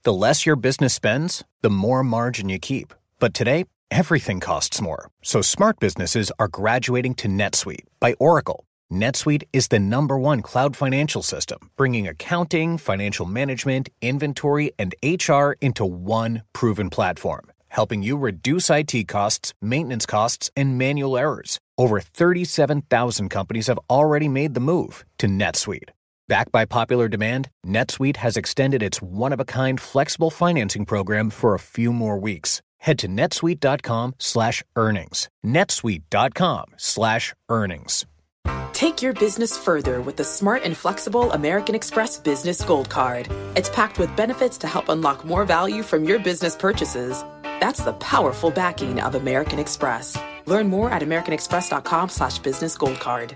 The less your business spends, the more margin you keep. But today, everything costs more. So smart businesses are graduating to NetSuite by Oracle. NetSuite is the #1 cloud financial system, bringing accounting, financial management, inventory, and HR into one proven platform, helping you reduce IT costs, maintenance costs, and manual errors. Over 37,000 companies have already made the move to NetSuite. Backed by popular demand, NetSuite has extended its one-of-a-kind flexible financing program for a few more weeks. Head to netsuite.com/earnings. netsuite.com/earnings. Take your business further with the smart and flexible American Express Business Gold Card. It's packed with benefits to help unlock more value from your business purchases. That's the powerful backing of American Express. Learn more at americanexpress.com/business gold card.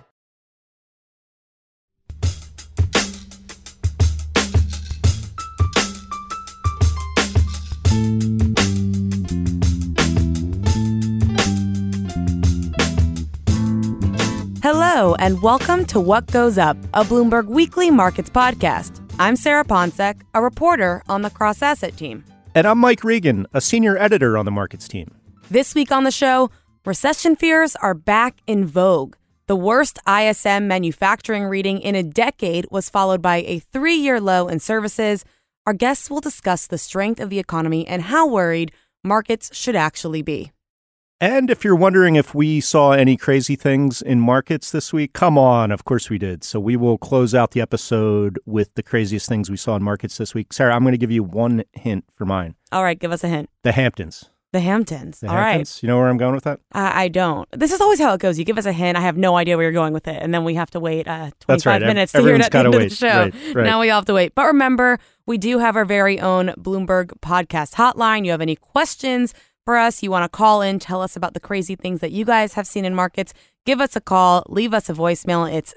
Hello, and welcome to What Goes Up, a Bloomberg Weekly Markets podcast. I'm Sarah Ponczek, a reporter on the Cross Asset team. And I'm Mike Regan, a senior editor on the markets team. This week on the show, recession fears are back in vogue. The worst ISM manufacturing reading in a decade was followed by a 3-year low in services. Our guests will discuss the strength of the economy and how worried markets should actually be. And if you're wondering if we saw any crazy things in markets this week, come on, of course we did. So we will close out the episode with the craziest things we saw in markets this week. Sarah, I'm going to give you one hint for mine. All right, give us a hint. The Hamptons. The Hamptons. The All Hamptons. right. You know where I'm going with that? I don't. This is always how it goes. You give us a hint. I have no idea where you're going with it. And then we have to wait 25 minutes to hear it at the end of the show. Right. Now we all have to wait. But remember, we do have our very own Bloomberg podcast hotline. You have any questions for us, you want to call in, tell us about the crazy things that you guys have seen in markets, give us a call, leave us a voicemail. It's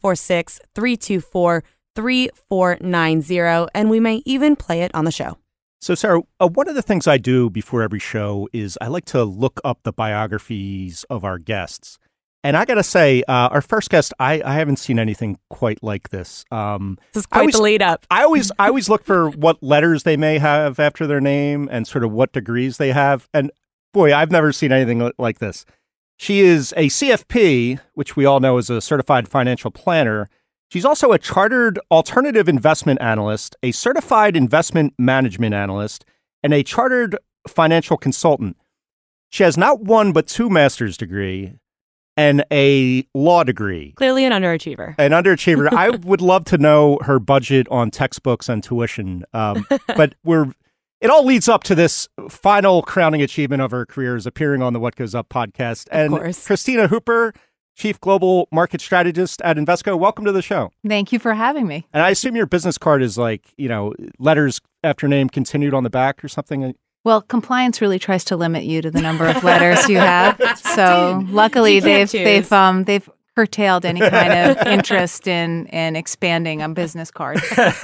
646-324-3490, and we may even play it on the show. So, Sarah, one of the things I do before every show is I like to look up the biographies of our guests. And I got to say, our first guest, I haven't seen anything quite like this. This is quite the lead up. I always look for what letters they may have after their name and sort of what degrees they have. And boy, I've never seen anything like this. She is a CFP, which we all know is a certified financial planner. She's also a chartered alternative investment analyst, a certified investment management analyst, and a chartered financial consultant. She has not one but 2 master's degrees and a law degree. Clearly an underachiever. I would love to know her budget on textbooks and tuition. But it all leads up to this final crowning achievement of her career is appearing on the What Goes Up podcast. And of course. Christina Hooper, Chief Global Market Strategist at Invesco. Welcome to the show. Thank you for having me. And I assume your business card is letters after name continued on the back or something. Well, compliance really tries to limit you to the number of letters you have. So luckily they've curtailed any kind of interest in expanding a business card.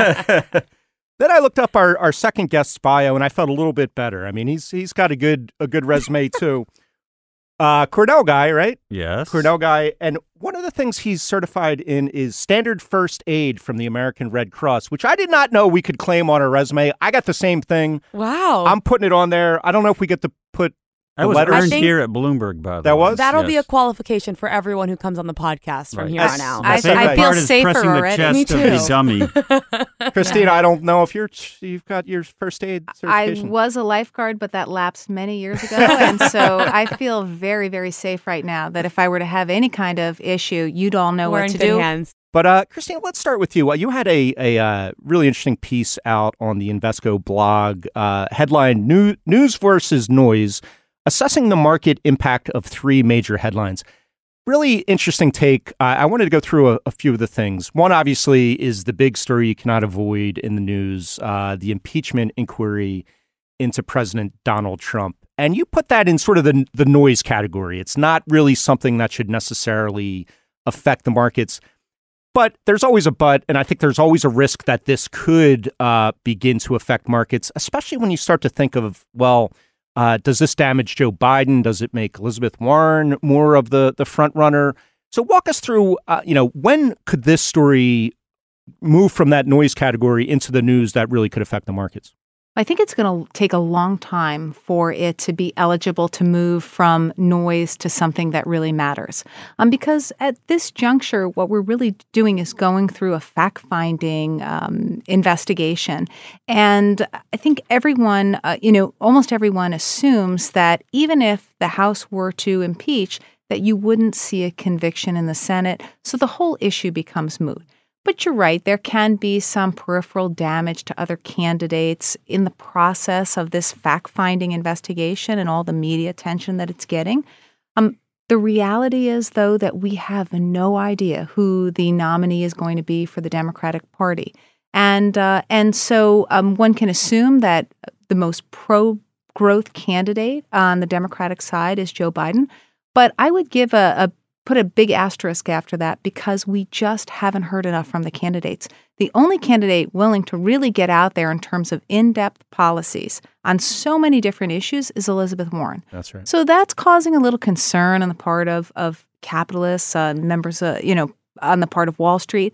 Then I looked up our second guest's bio and I felt a little bit better. I mean, he's got a good resume too. Cornell guy, right? Yes. Cornell guy. And one of the things he's certified in is standard first aid from the American Red Cross, which I did not know we could claim on our resume. I got the same thing. Wow. I'm putting it on there. I don't know if we get to put I was letters. earned here at Bloomberg, by the way. That was? That'll be a qualification for everyone who comes on the podcast from here on out. I feel safer pressing already. the chest Me of the too. dummy. Christina, I don't know if you've got your first aid I certification. was a lifeguard, but that lapsed many years ago. And so I feel very, very safe right now that if I were to have any kind of issue, you'd all know We're what in to good do. hands. But Christina, let's start with you. You had a really interesting piece out on the Invesco blog, headline News versus Noise, assessing the market impact of 3 major headlines. Really interesting take. I wanted to go through a few of the things. One, obviously, is the big story you cannot avoid in the news, the impeachment inquiry into President Donald Trump. And you put that in sort of the noise category. It's not really something that should necessarily affect the markets. But there's always a but, and I think there's always a risk that this could begin to affect markets, especially when you start to think of, well, does this damage Joe Biden? Does it make Elizabeth Warren more of the front runner? So walk us through, when could this story move from that noise category into the news that really could affect the markets? I think it's going to take a long time for it to be eligible to move from noise to something that really matters. Because at this juncture, what we're really doing is going through a fact-finding investigation. And I think everyone, almost everyone assumes that even if the House were to impeach, that you wouldn't see a conviction in the Senate. So the whole issue becomes moot. But you're right, there can be some peripheral damage to other candidates in the process of this fact-finding investigation and all the media attention that it's getting. The reality is, though, that we have no idea who the nominee is going to be for the Democratic Party. And so one can assume that the most pro-growth candidate on the Democratic side is Joe Biden. But I would give put a big asterisk after that because we just haven't heard enough from the candidates. The only candidate willing to really get out there in terms of in-depth policies on so many different issues is Elizabeth Warren. That's right. So that's causing a little concern on the part of capitalists, members, on the part of Wall Street.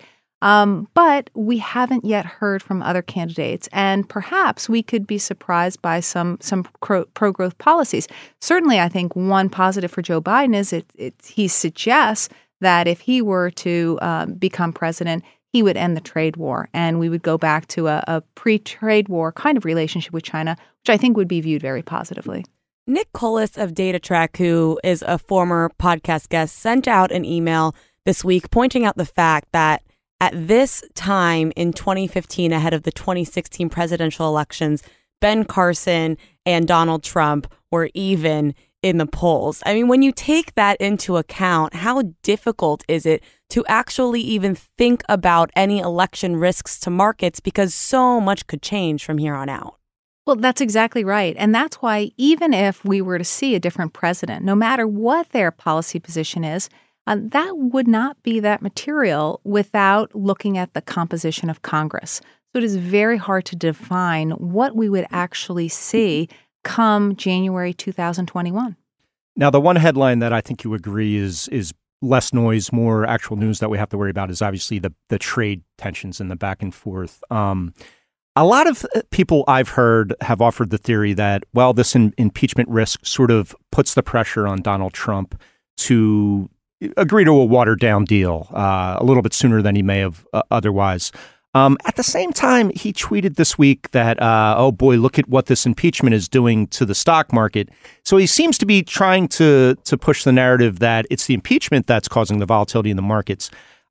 But we haven't yet heard from other candidates, and perhaps we could be surprised by some pro-growth policies. Certainly, I think one positive for Joe Biden is he suggests that if he were to become president, he would end the trade war, and we would go back to a pre-trade war kind of relationship with China, which I think would be viewed very positively. Nick Colas of DataTrack, who is a former podcast guest, sent out an email this week pointing out the fact that at this time in 2015, ahead of the 2016 presidential elections, Ben Carson and Donald Trump were even in the polls. I mean, when you take that into account, how difficult is it to actually even think about any election risks to markets because so much could change from here on out? Well, that's exactly right. And that's why even if we were to see a different president, no matter what their policy position is, that would not be that material without looking at the composition of Congress. So it is very hard to define what we would actually see come January 2021. Now, the one headline that I think you agree is less noise, more actual news that we have to worry about is obviously the trade tensions and the back and forth. A lot of people I've heard have offered the theory that, well, this impeachment risk sort of puts the pressure on Donald Trump to agree to a watered-down deal a little bit sooner than he may have otherwise. At the same time, he tweeted this week that, oh boy, look at what this impeachment is doing to the stock market. So he seems to be trying to push the narrative that it's the impeachment that's causing the volatility in the markets.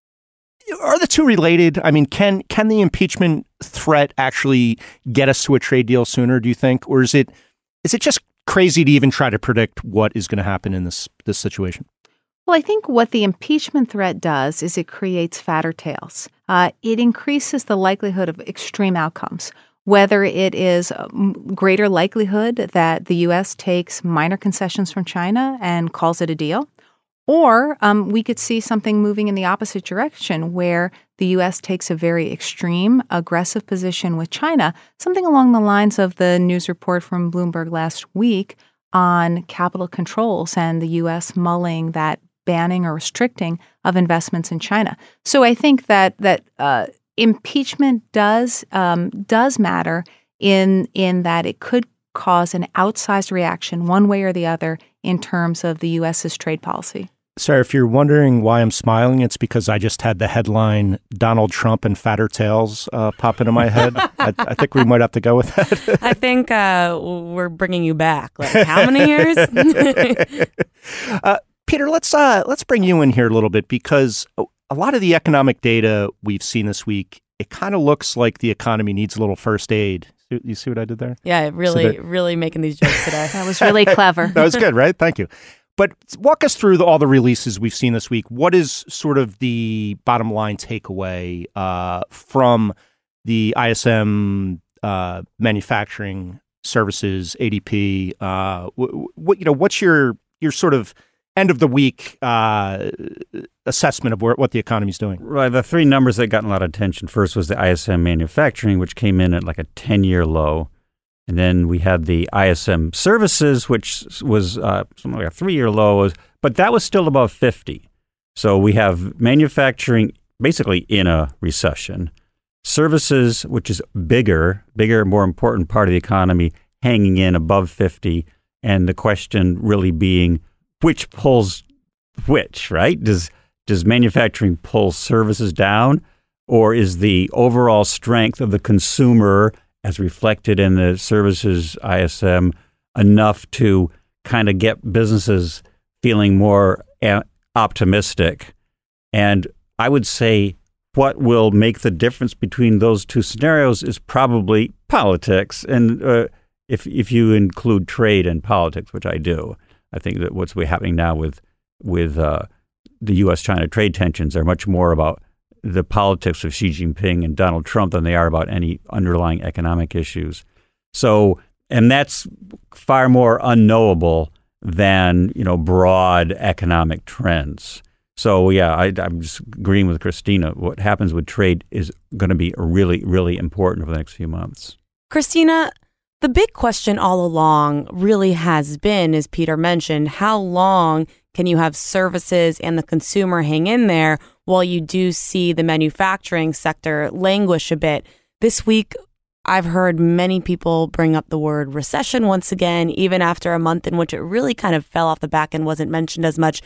Are the two related? I mean, can the impeachment threat actually get us to a trade deal sooner, do you think? Or is it just crazy to even try to predict what is going to happen in this situation? Well, I think what the impeachment threat does is it creates fatter tails. It increases the likelihood of extreme outcomes, whether it is greater likelihood that the U.S. takes minor concessions from China and calls it a deal, or we could see something moving in the opposite direction where the U.S. takes a very extreme, aggressive position with China, something along the lines of the news report from Bloomberg last week on capital controls and the U.S. mulling that banning or restricting of investments in China. So I think that impeachment does matter in that it could cause an outsized reaction one way or the other in terms of the U.S.'s trade policy. Sarah, if you're wondering why I'm smiling, it's because I just had the headline Donald Trump and fatter tails pop into my head. I think we might have to go with that. I think we're bringing you back. Like, how many years? Peter, let's bring you in here a little bit because a lot of the economic data we've seen this week, it kind of looks like the economy needs a little first aid. You see what I did there? Yeah, really making these jokes today. That was really clever. That was good, right? Thank you. But walk us through all the releases we've seen this week. What is sort of the bottom line takeaway from the ISM manufacturing services, ADP? What's your sort of end of the week assessment of what the economy's doing? Right. The three numbers that got a lot of attention first was the ISM manufacturing, which came in at like a 10-year low. And then we had the ISM services, which was something like a 3-year low, but that was still above 50. So we have manufacturing basically in a recession. services, which is bigger, more important part of the economy, hanging in above 50. And the question really being, which pulls which, right? Does manufacturing pull services down, or is the overall strength of the consumer, as reflected in the services ISM, enough to kind of get businesses feeling more optimistic? And I would say what will make the difference between those two scenarios is probably politics. And if you include trade and politics, which I do, I think that what's happening now with the U.S.-China trade tensions are much more about the politics of Xi Jinping and Donald Trump than they are about any underlying economic issues. So, and that's far more unknowable than, broad economic trends. So, yeah, I'm just agreeing with Christina. What happens with trade is going to be really, really important over the next few months. Christina, the big question all along really has been, as Peter mentioned, how long can you have services and the consumer hang in there while you do see the manufacturing sector languish a bit? This week, I've heard many people bring up the word recession once again, even after a month in which it really kind of fell off the back and wasn't mentioned as much.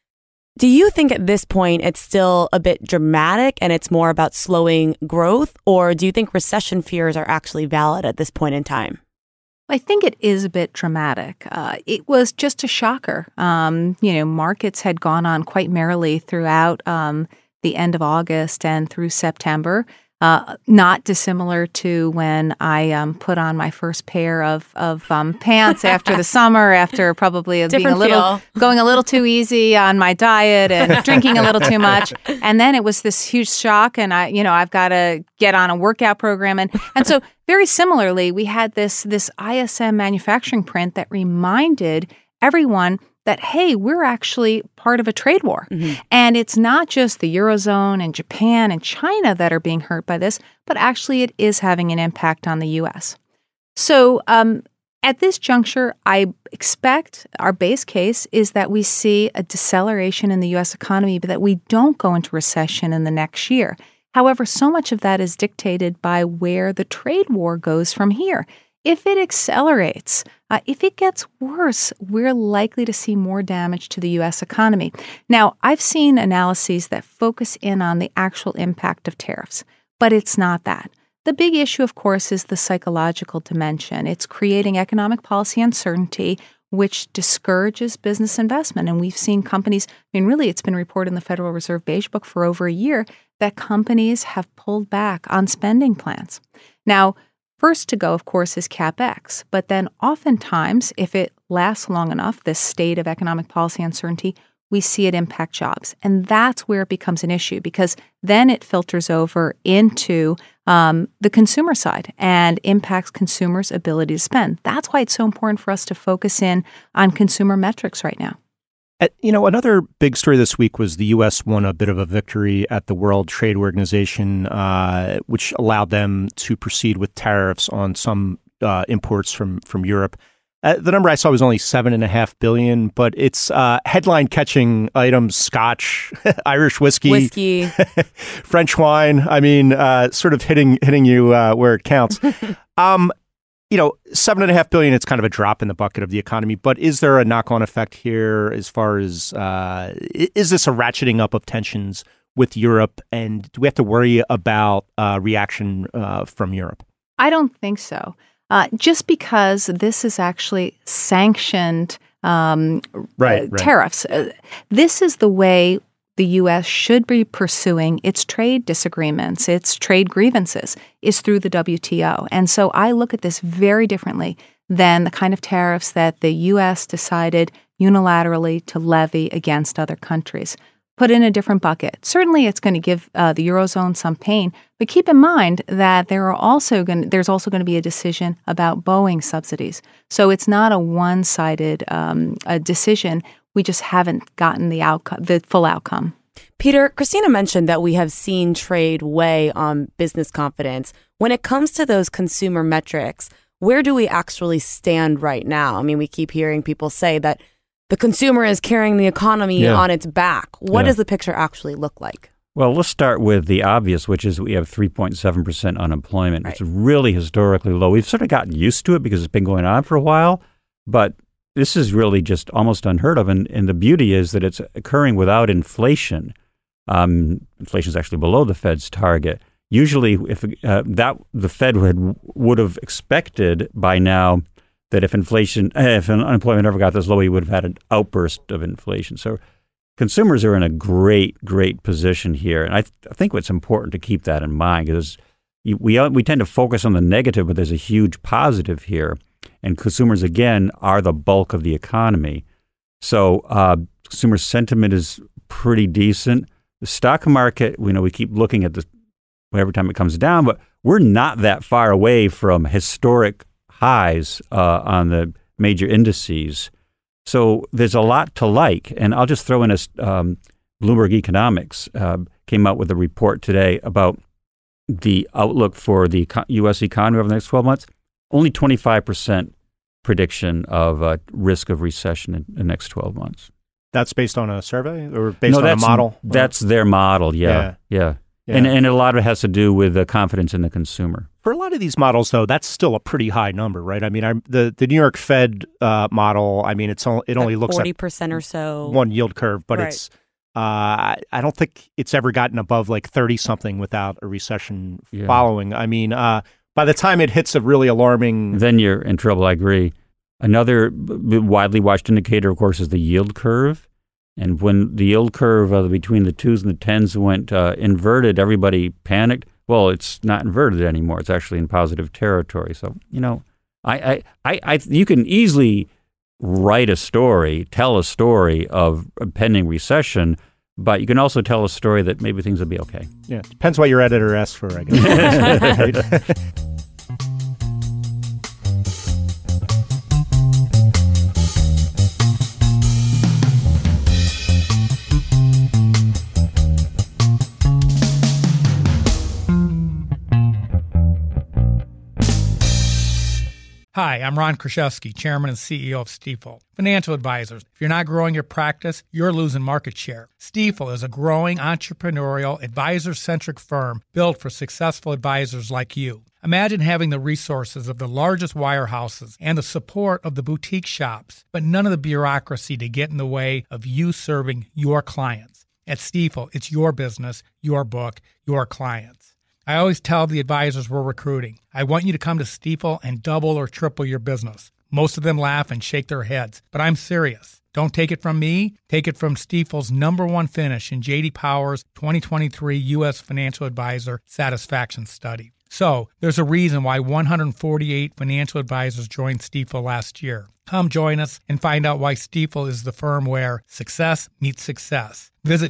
Do you think at this point it's still a bit dramatic and it's more about slowing growth, or do you think recession fears are actually valid at this point in time? I think it is a bit dramatic. It was just a shocker. Markets had gone on quite merrily throughout the end of August and through September. Not dissimilar to when I put on my first pair of pants after the summer, after probably going a little too easy on my diet and drinking a little too much. And then it was this huge shock, and I've got to get on a workout program. And so very similarly, we had this ISM manufacturing print that reminded everyone that, hey, we're actually part of a trade war. Mm-hmm. And it's not just the Eurozone and Japan and China that are being hurt by this, but actually it is having an impact on the U.S. So at this juncture, I expect our base case is that we see a deceleration in the U.S. economy, but that we don't go into recession in the next year. However, so much of that is dictated by where the trade war goes from here. If it accelerates, if it gets worse, we're likely to see more damage to the U.S. economy. Now, I've seen analyses that focus in on the actual impact of tariffs, but it's not that. The big issue, of course, is the psychological dimension. It's creating economic policy uncertainty, which discourages business investment. And we've seen companies, really, it's been reported in the Federal Reserve Beige Book for over a year that companies have pulled back on spending plans. Now, first to go, of course, is CapEx. But then oftentimes, if it lasts long enough, this state of economic policy uncertainty, we see it impact jobs. And that's where it becomes an issue, because then it filters over into the consumer side and impacts consumers' ability to spend. That's why it's so important for us to focus in on consumer metrics right now. Another big story this week was the U.S. won a bit of a victory at the World Trade Organization, which allowed them to proceed with tariffs on some imports from Europe. The number I saw was only $7.5 billion, but it's headline-catching items: Scotch, Irish whiskey, French wine. I mean, sort of hitting you where it counts. $7.5 billion, it's kind of a drop in the bucket of the economy, but is there a knock-on effect here as far as, is this a ratcheting up of tensions with Europe, and do we have to worry about reaction from Europe? I don't think so. Just because this is actually sanctioned tariffs. This is the way the U.S. should be pursuing its trade disagreements, its trade grievances, is through the WTO. And so I look at this very differently than the kind of tariffs that the U.S. decided unilaterally to levy against other countries. Put in a different bucket. Certainly it's going to give the Eurozone some pain, but keep in mind that there's also going to be a decision about Boeing subsidies. So it's not a one-sided decision. We just haven't gotten the full outcome. Peter, Christina mentioned that we have seen trade weigh on business confidence. When it comes to those consumer metrics, where do we actually stand right now? I mean, we keep hearing people say that the consumer is carrying the economy on its back. What does the picture actually look like? Well, let's start with the obvious, which is we have 3.7% unemployment. Right. It's really historically low. We've sort of gotten used to it because it's been going on for a while, but this is really just almost unheard of. And the beauty is that it's occurring without inflation. Inflation is actually below the Fed's target. Usually, if the Fed would have expected by now that if unemployment ever got this low, we would have had an outburst of inflation. So consumers are in a great position here. And I think what's important to keep that in mind because we tend to focus on the negative, but there's a huge positive here. And consumers, again, are the bulk of the economy. So consumer sentiment is pretty decent. The stock market, we keep looking at this every time it comes down, but we're not that far away from historic highs on the major indices. So there's a lot to like. And I'll just throw in Bloomberg Economics came out with a report today about the outlook for the U.S. economy over the next 12 months. Only 25% prediction of risk of recession in the next 12 months. That's based on a survey or based on a model? That's their model, yeah. And a lot of it has to do with the confidence in the consumer. For a lot of these models, though, that's still a pretty high number, right? I mean, the New York Fed model, I mean, it only looks at 40% or so. One yield curve, but right. It's I don't think it's ever gotten above like 30-something without a recession following. I mean, by the time it hits a really alarming... Then you're in trouble, I agree. Another widely watched indicator, of course, is the yield curve. And when the yield curve between the 2s and the 10s went inverted, everybody panicked. Well, it's not inverted anymore. It's actually in positive territory. So, you can easily tell a story of a pending recession, but you can also tell a story that maybe things will be okay. Yeah, depends what your editor asks for, I guess. Hi, I'm Ron Kraszewski, Chairman and CEO of Stifel. Financial advisors, if you're not growing your practice, you're losing market share. Stifel is a growing, entrepreneurial, advisor-centric firm built for successful advisors like you. Imagine having the resources of the largest wirehouses and the support of the boutique shops, but none of the bureaucracy to get in the way of you serving your clients. At Stifel, it's your business, your book, your clients. I always tell the advisors we're recruiting, I want you to come to Stifel and double or triple your business. Most of them laugh and shake their heads, but I'm serious. Don't take it from me. Take it from Stifel's #1 finish in J.D. Power's 2023 U.S. Financial Advisor Satisfaction Study. So there's a reason why 148 financial advisors joined Stifel last year. Come join us and find out why Stifel is the firm where success meets success. Visit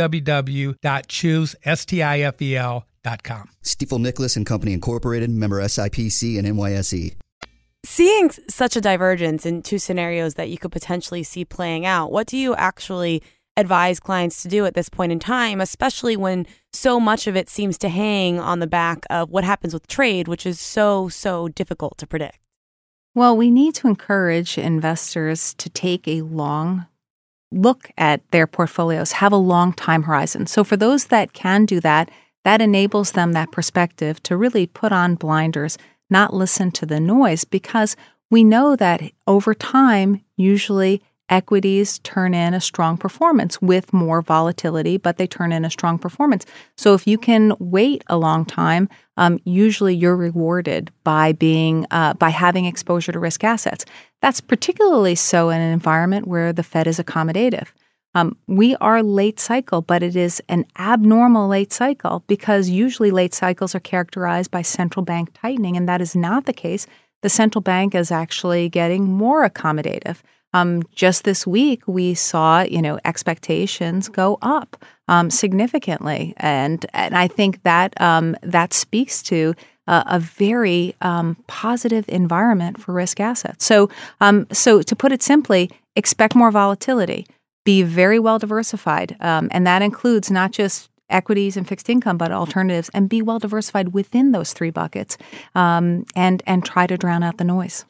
www.choosestifel.com. Stifel Nicholas and Company Incorporated, member SIPC and NYSE. Seeing such a divergence in two scenarios that you could potentially see playing out, what do you actually advise clients to do at this point in time, especially when so much of it seems to hang on the back of what happens with trade, which is so difficult to predict? Well, we need to encourage investors to take a long look at their portfolios, have a long time horizon. So for those that can do that, that enables them that perspective to really put on blinders, not listen to the noise, because we know that over time, usually equities turn in a strong performance with more volatility, but they turn in a strong performance. So if you can wait a long time, usually you're rewarded by having exposure to risk assets. That's particularly so in an environment where the Fed is accommodative. We are late cycle, but it is an abnormal late cycle because usually late cycles are characterized by central bank tightening, and that is not the case. The central bank is actually getting more accommodative. Just this week, we saw, expectations go up significantly, and I think that that speaks to a very positive environment for risk assets. So to put it simply, expect more volatility. Be very well diversified, and that includes not just equities and fixed income, but alternatives, and be well diversified within those three buckets, and try to drown out the noise.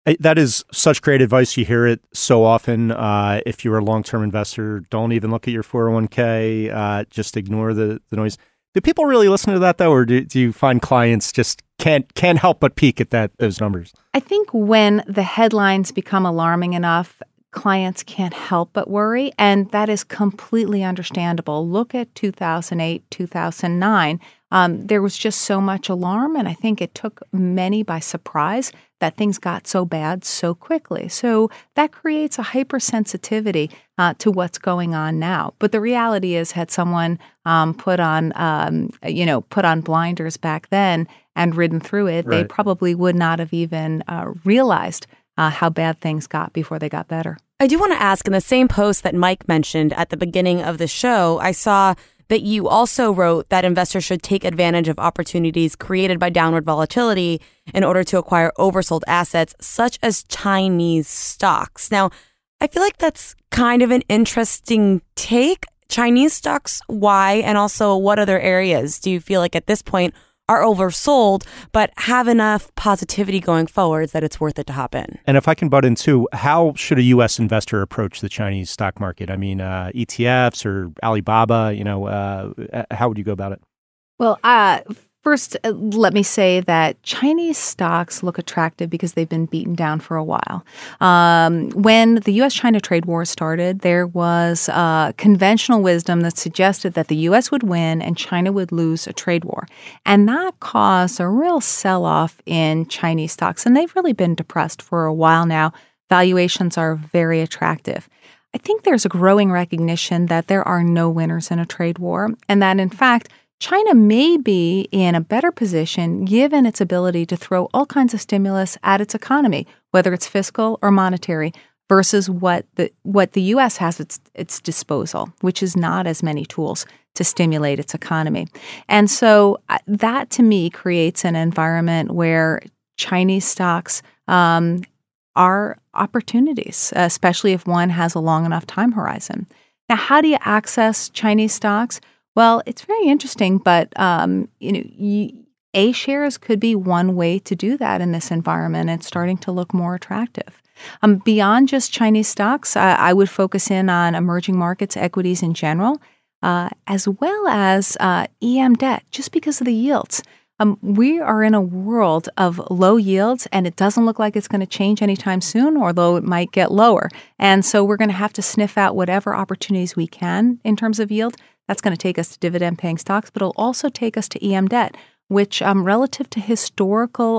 That is such great advice. You hear it so often. If you're a long-term investor, don't even look at your 401k. Just ignore the noise. Do people really listen to that, though, or do you find clients just can't help but peek at those numbers? I think when the headlines become alarming enough, clients can't help but worry, and that is completely understandable. Look at 2008, 2009. There was just so much alarm, and I think it took many by surprise that things got so bad so quickly. So that creates a hypersensitivity to what's going on now. But the reality is, had someone put on blinders back then and ridden through it, they probably would not have even realized how bad things got before they got better. I do want to ask, in the same post that Mike mentioned at the beginning of the show, I saw that you also wrote that investors should take advantage of opportunities created by downward volatility in order to acquire oversold assets, such as Chinese stocks. Now, I feel like that's kind of an interesting take. Chinese stocks, why? And also, what other areas do you feel like at this point are oversold, but have enough positivity going forwards that it's worth it to hop in? And if I can butt in too, how should a U.S. investor approach the Chinese stock market? I mean, ETFs or Alibaba, how would you go about it? Well, first, let me say that Chinese stocks look attractive because they've been beaten down for a while. When the U.S.-China trade war started, there was conventional wisdom that suggested that the U.S. would win and China would lose a trade war. And that caused a real sell-off in Chinese stocks. And they've really been depressed for a while now. Valuations are very attractive. I think there's a growing recognition that there are no winners in a trade war, and that, in fact, China may be in a better position given its ability to throw all kinds of stimulus at its economy, whether it's fiscal or monetary, versus what the U.S. has at its disposal, which is not as many tools to stimulate its economy. And so that, to me, creates an environment where Chinese stocks are opportunities, especially if one has a long enough time horizon. Now, how do you access Chinese stocks? Well, it's very interesting, but A shares could be one way to do that in this environment. It's starting to look more attractive. Beyond just Chinese stocks, I would focus in on emerging markets, equities in general, as well as EM debt, just because of the yields. We are in a world of low yields, and it doesn't look like it's going to change anytime soon, although it might get lower. And so we're going to have to sniff out whatever opportunities we can in terms of yield. That's going to take us to dividend-paying stocks, but it'll also take us to EM debt, which relative to historical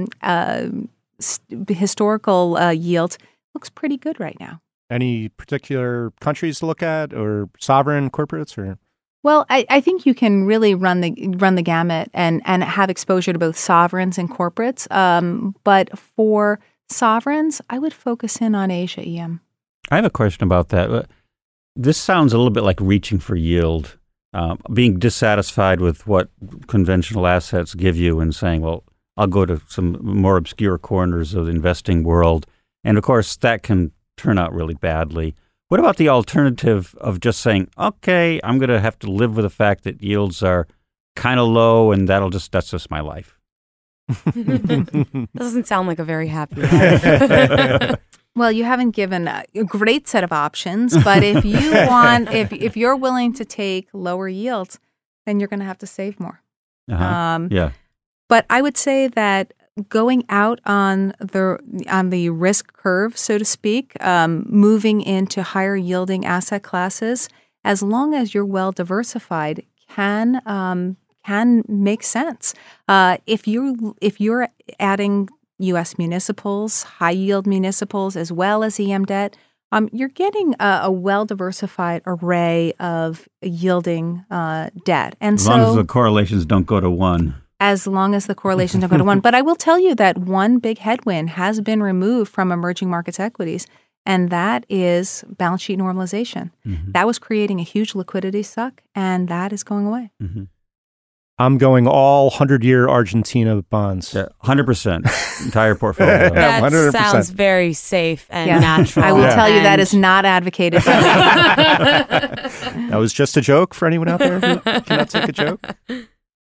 yields looks pretty good right now. Any particular countries to look at, or sovereign corporates, or? Well, I think you can really run the gamut and have exposure to both sovereigns and corporates. But for sovereigns, I would focus in on Asia EM. I have a question about that. This sounds a little bit like reaching for yield, being dissatisfied with what conventional assets give you and saying, well, I'll go to some more obscure corners of the investing world. And of course, that can turn out really badly. What about the alternative of just saying, okay, I'm going to have to live with the fact that yields are kind of low and that's just my life? Doesn't sound like a very happy life. Well, you haven't given a great set of options, but if you want, if you're willing to take lower yields, then you're going to have to save more. Yeah. But I would say that going out on the risk curve, so to speak, moving into higher yielding asset classes, as long as you're well diversified, can make sense. If you're adding U.S. municipals, high-yield municipals, as well as EM debt, you're getting a well-diversified array of yielding debt. And as long as the correlations don't go to one. As long as the correlations don't go to one. But I will tell you that one big headwind has been removed from emerging markets equities, and that is balance sheet normalization. Mm-hmm. That was creating a huge liquidity suck, and that is going away. Mm-hmm. I'm going all 100-year Argentina bonds. Yeah, 100%. Entire portfolio. That 100%. sounds very safe and natural. I will tell you that is not advocated by me. That was just a joke for anyone out there who cannot take a joke.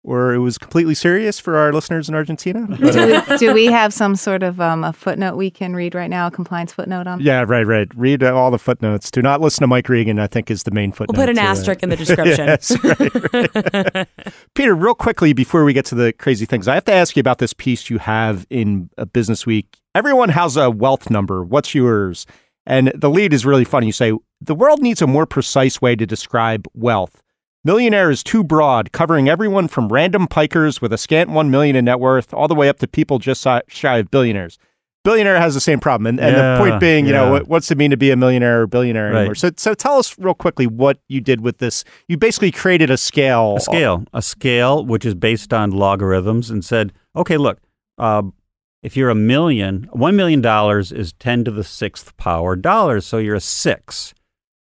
or it was completely serious for our listeners in Argentina. Do we have some sort of a footnote we can read right now, a compliance footnote on? Yeah, right. Read all the footnotes. Do not listen to Mike Regan, I think, is the main footnote. We'll put an asterisk in the description. Yes, right. Peter, real quickly before we get to the crazy things, I have to ask you about this piece you have in Business Week. Everyone has a wealth number. What's yours? And the lead is really funny. You say, the world needs a more precise way to describe wealth. Millionaire is too broad, covering everyone from random pikers with a scant $1 million in net worth all the way up to people just shy of billionaires. Billionaire has the same problem. And the point being, what's it mean to be a millionaire or billionaire anymore? So tell us real quickly what you did with this. You basically created a scale. A scale which is based on logarithms and said, okay, look, if you're $1 million is 10 to the sixth power dollars, so you're a 6.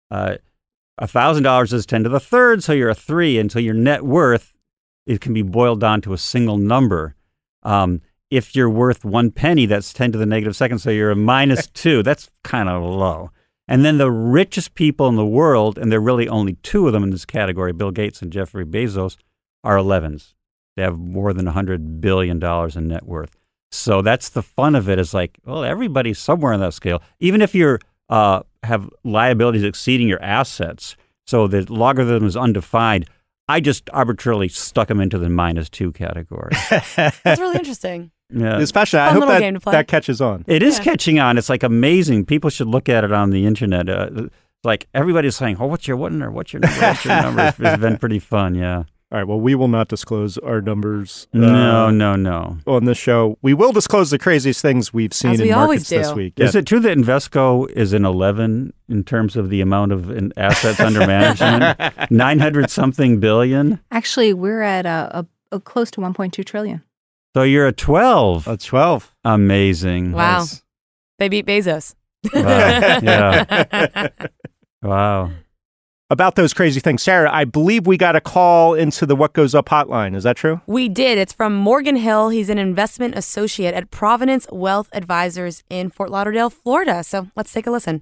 $1,000 is 10 to the third, so you're a 3, and so your net worth, it can be boiled down to a single number. If you're worth 1 penny, that's 10 to the negative second, so you're a -2. That's kind of low. And then the richest people in the world, and there are really only 2 of them in this category, Bill Gates and Jeffrey Bezos, are 11s. They have more than $100 billion in net worth. So that's the fun of it, is like, well, everybody's somewhere on that scale. Even if you're have liabilities exceeding your assets, so the logarithm is undefined, I just arbitrarily stuck them into the -2 category. That's really interesting. Yeah. Especially, I hope that catches on. It is catching on. It's like amazing. People should look at it on the internet. Like everybody's saying, "Oh, what's your number? What's your number?" It's been pretty fun. Yeah. All right. Well, we will not disclose our numbers. No. On this show, we will disclose the craziest things we've seen in markets this week. Is it true that Invesco is an 11 in terms of the amount of assets under management? 900-something billion? Actually, we're at a close to 1.2 trillion. So you're a 12. A 12. Amazing. Wow. Nice. They beat Bezos. Wow. Yeah. Wow. About those crazy things, Sarah, I believe we got a call into the What Goes Up hotline. Is that true? We did. It's from Morgan Hill. He's an investment associate at Providence Wealth Advisors in Fort Lauderdale, Florida. So let's take a listen.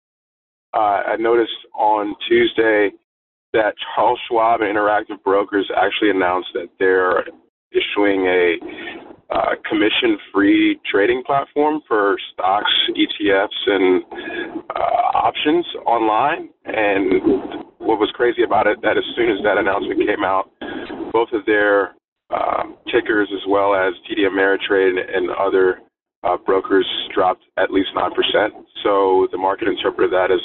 I noticed on Tuesday that Charles Schwab and Interactive Brokers actually announced that they're issuing a commission-free trading platform for stocks, ETFs, and options online. And what was crazy about it, that as soon as that announcement came out, both of their tickers, as well as TD Ameritrade and other brokers, dropped at least 9%. So the market interpreted that as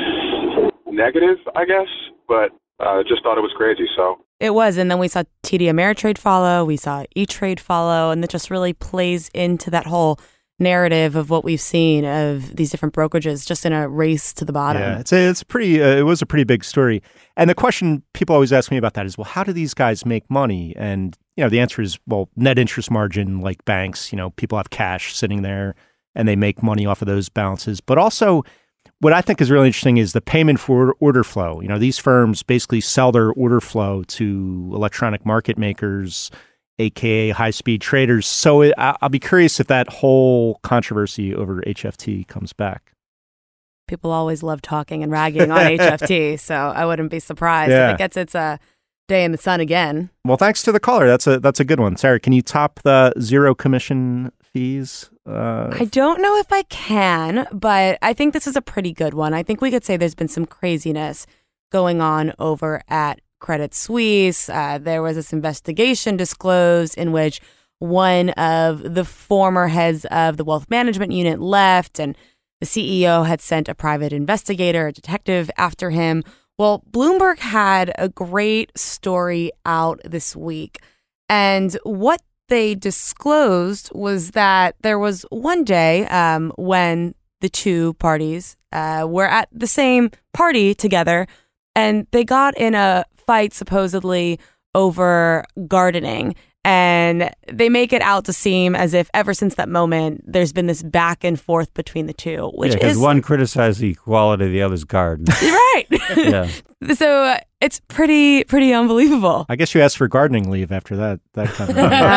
a negative, I guess, but just thought it was crazy. So it was, and then we saw TD Ameritrade follow, we saw E-Trade follow, and that just really plays into that whole narrative of what we've seen of these different brokerages just in a race to the bottom. Yeah, it's pretty. It was a pretty big story. And the question people always ask me about that is, well, how do these guys make money? And the answer is, well, net interest margin, like banks. People have cash sitting there, and they make money off of those balances. But also, what I think is really interesting is the payment for order flow. These firms basically sell their order flow to electronic market makers, aka high-speed traders. So I'll be curious if that whole controversy over HFT comes back. People always love talking and ragging on HFT, so I wouldn't be surprised if it gets its day in the sun again. Well, thanks to the caller. That's a good one. Sarah, can you top the zero commission fees? I don't know if I can, but I think this is a pretty good one. I think we could say there's been some craziness going on over at Credit Suisse. There was this investigation disclosed in which one of the former heads of the wealth management unit left, and the CEO had sent a private investigator, a detective, after him. Well, Bloomberg had a great story out this week, and what they disclosed was that there was one day when the two parties were at the same party together, and they got in a fight supposedly over gardening. And they make it out to seem as if ever since that moment, there's been this back and forth between the two, which because one criticized the quality of the other's garden. Right. Yeah. So it's pretty unbelievable. I guess you asked for gardening leave after that kind of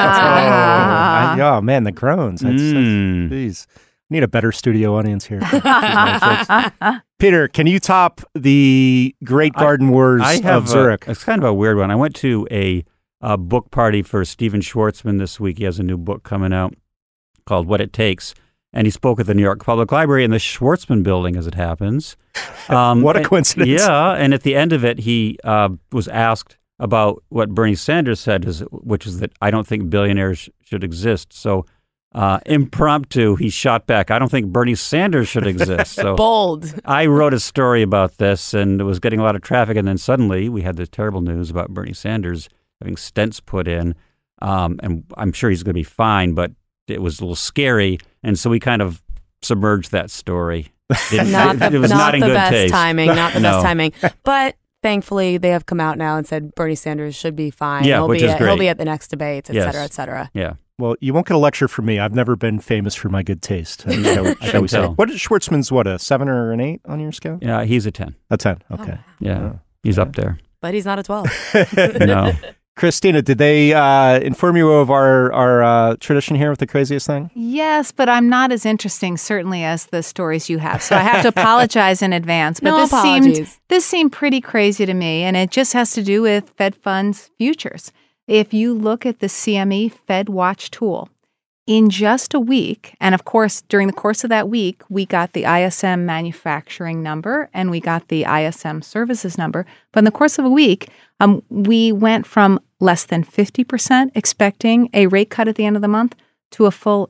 oh man, the groans. Geez. Need a better studio audience here. Peter, can you top the Great Garden Wars of Zurich? It's kind of a weird one. I went to a a book party for Steven Schwartzman this week. He has a new book coming out called What It Takes. And he spoke at the New York Public Library in the Schwartzman building, as it happens. What a coincidence. Yeah, and at the end of it, he was asked about what Bernie Sanders said, which is that I don't think billionaires should exist. So impromptu, he shot back, I don't think Bernie Sanders should exist. So bold. I wrote a story about this, and it was getting a lot of traffic. And then suddenly we had the terrible news about Bernie Sanders having stents put in. And I'm sure he's going to be fine, but it was a little scary, and so we kind of submerged that story. It was not in good best taste. timing, not the best timing. But thankfully, they have come out now and said Bernie Sanders should be fine. Yeah, which is great. He'll be at the next debates, et cetera, et cetera. Yeah. Well, you won't get a lecture from me. I've never been famous for my good taste. Shall we say? What is Schwartzman's, a 7 or an 8 on your scale? Yeah, he's a 10. A 10, okay. Oh. Yeah, he's up there. But he's not a 12. No. Christina, did they inform you of our tradition here with the craziest thing? Yes, but I'm not as interesting, certainly, as the stories you have. So I have to apologize in advance. But no apologies. This seemed pretty crazy to me, and it just has to do with Fed funds futures. If you look at the CME Fed Watch tool, in just a week, and of course, during the course of that week, we got the ISM manufacturing number and we got the ISM services number. But in the course of a week, we went from less than 50% expecting a rate cut at the end of the month to a full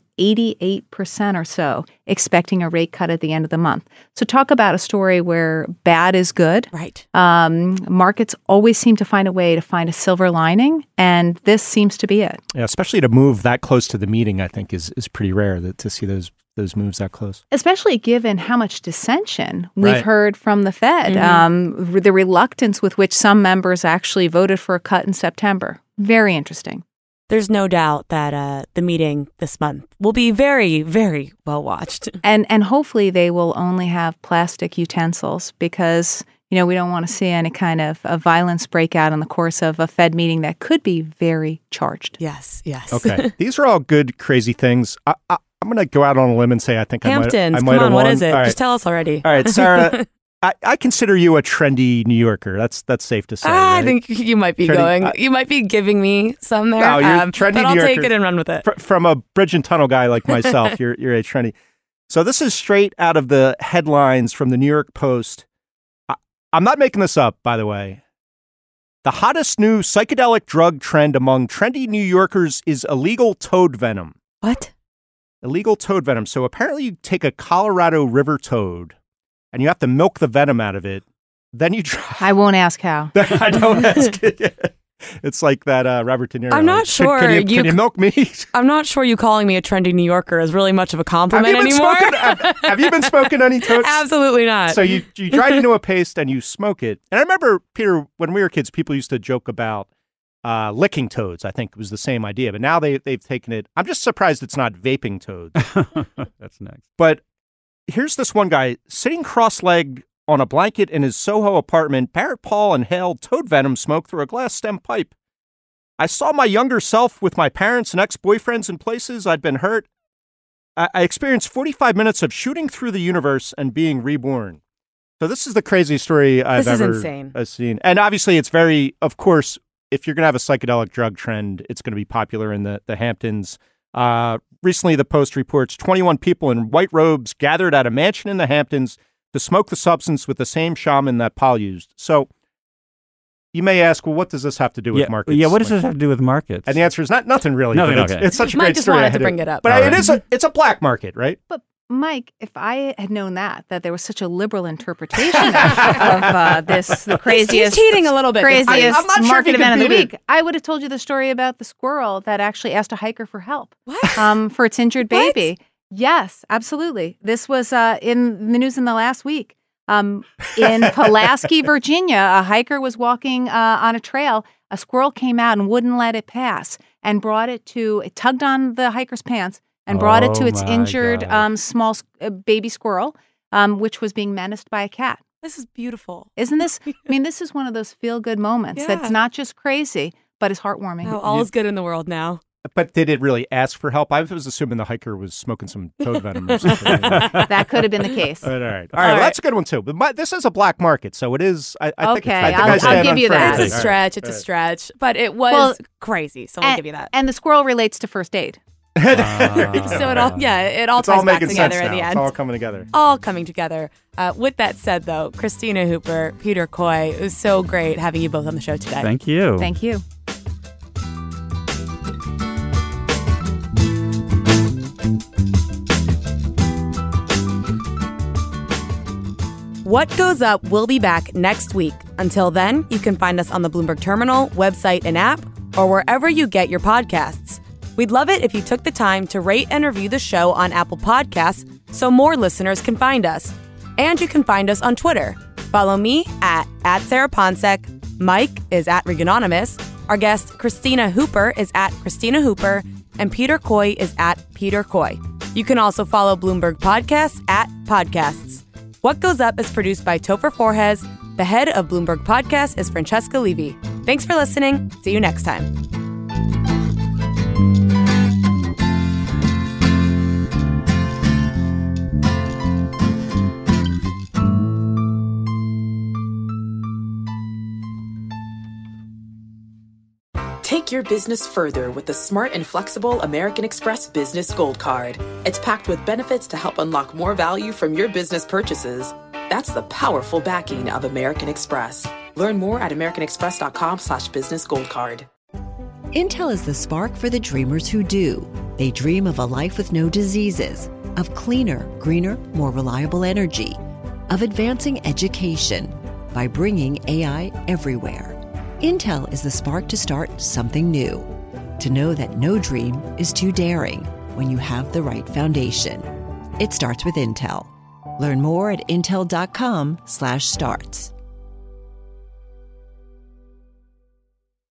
88% or so expecting a rate cut at the end of the month. So talk about a story where bad is good. Right. Markets always seem to find a way to find a silver lining, and this seems to be it. Yeah, especially to move that close to the meeting, I think is pretty rare to see those moves that close. Especially given how much dissension we've heard from the Fed, the reluctance with which some members actually voted for a cut in September. Very interesting. There's no doubt that the meeting this month will be very, very well watched. And hopefully they will only have plastic utensils because, we don't want to see any kind of a violence break out in the course of a Fed meeting that could be very charged. Yes. Okay. These are all good, crazy things. I'm going to go out on a limb and say I think Hamptons, I might have come on, won. what is it? Right. Just tell us already. All right, Sarah, I consider you a trendy New Yorker. That's safe to say. Right? I think you might be you might be giving me some there. No, you're trendy but I'll New Yorker. take it and run with it. From a bridge and tunnel guy like myself, you're a trendy. So this is straight out of the headlines from the New York Post. I'm not making this up, by the way. The hottest new psychedelic drug trend among trendy New Yorkers is illegal toad venom. What? Illegal toad venom. So apparently you take a Colorado river toad and you have to milk the venom out of it. Then you try. I won't ask how. I don't ask. It's like that Robert De Niro. I'm not sure. Can you milk me? I'm not sure you calling me a trendy New Yorker is really much of a compliment anymore. Have you been smoking any toads? Absolutely not. So you dry it into a paste and you smoke it. And I remember, Peter, when we were kids, people used to joke about licking toads. I think it was the same idea. But now they've taken it. I'm just surprised it's not vaping toads. That's next. But here's this one guy sitting cross-legged on a blanket in his Soho apartment. Barrett Paul inhaled toad venom smoke through a glass stem pipe. I saw my younger self with my parents and ex-boyfriends in places I'd been hurt. I experienced 45 minutes of shooting through the universe and being reborn. So this is the craziest story I've ever seen. And obviously it's very, of course, if you're going to have a psychedelic drug trend, it's going to be popular in the Hamptons. Recently, the Post reports 21 people in white robes gathered at a mansion in the Hamptons to smoke the substance with the same shaman that Paul used. So you may ask, well, what does this have to do with markets? Yeah, what does this have to do with markets? And the answer is nothing really. Nothing, it's such a great just story. wanted to bring it up. But it's a black market, right? But Mike, if I had known that there was such a liberal interpretation of the craziest, he's cheating a little bit. Craziest I'm not sure market if event of the competed. week, I would have told you the story about the squirrel that actually asked a hiker for help. What? For its injured baby. Yes, absolutely. This was in the news in the last week. In Pulaski, Virginia, a hiker was walking on a trail. A squirrel came out and wouldn't let it pass and it tugged on the hiker's pants and brought it to its injured small baby squirrel, which was being menaced by a cat. This is beautiful. Isn't this? I mean, this is one of those feel-good moments that's not just crazy, but is heartwarming. Oh, all is good in the world now. But did it really ask for help? I was assuming the hiker was smoking some toad venom or something. That could have been the case. All right. Well, that's a good one, too. But this is a black market, so it is. I think I'll give you that. It's a stretch. It's a stretch. But it was crazy, so I'll give you that. And the squirrel relates to first aid. So it all ties back together in the end. It's all coming together. All coming together. With that said, though, Christina Hooper, Peter Coy, it was so great having you both on the show today. Thank you. Thank you. What Goes Up will be back next week. Until then, you can find us on the Bloomberg Terminal, website, and app, or wherever you get your podcasts. We'd love it if you took the time to rate and review the show on Apple Podcasts so more listeners can find us. And you can find us on Twitter. Follow me at Sarah Ponsek. Mike is at Reganonymous. Our guest, Christina Hooper, is at Christina Hooper. And Peter Coy is at Peter Coy. You can also follow Bloomberg Podcasts at Podcasts. What Goes Up is produced by Topher Forhez. The head of Bloomberg Podcasts is Francesca Levy. Thanks for listening. See you next time. Take your business further with the smart and flexible American Express Business Gold Card. It's packed with benefits to help unlock more value from your business purchases. That's the powerful backing of American Express. Learn more at americanexpress.com/businessgoldcard. Intel is the spark for the dreamers who do. They dream of a life with no diseases, of cleaner, greener, more reliable energy, of advancing education by bringing AI everywhere. Intel is the spark to start something new. To know that no dream is too daring when you have the right foundation. It starts with Intel. Learn more at intel.com/starts.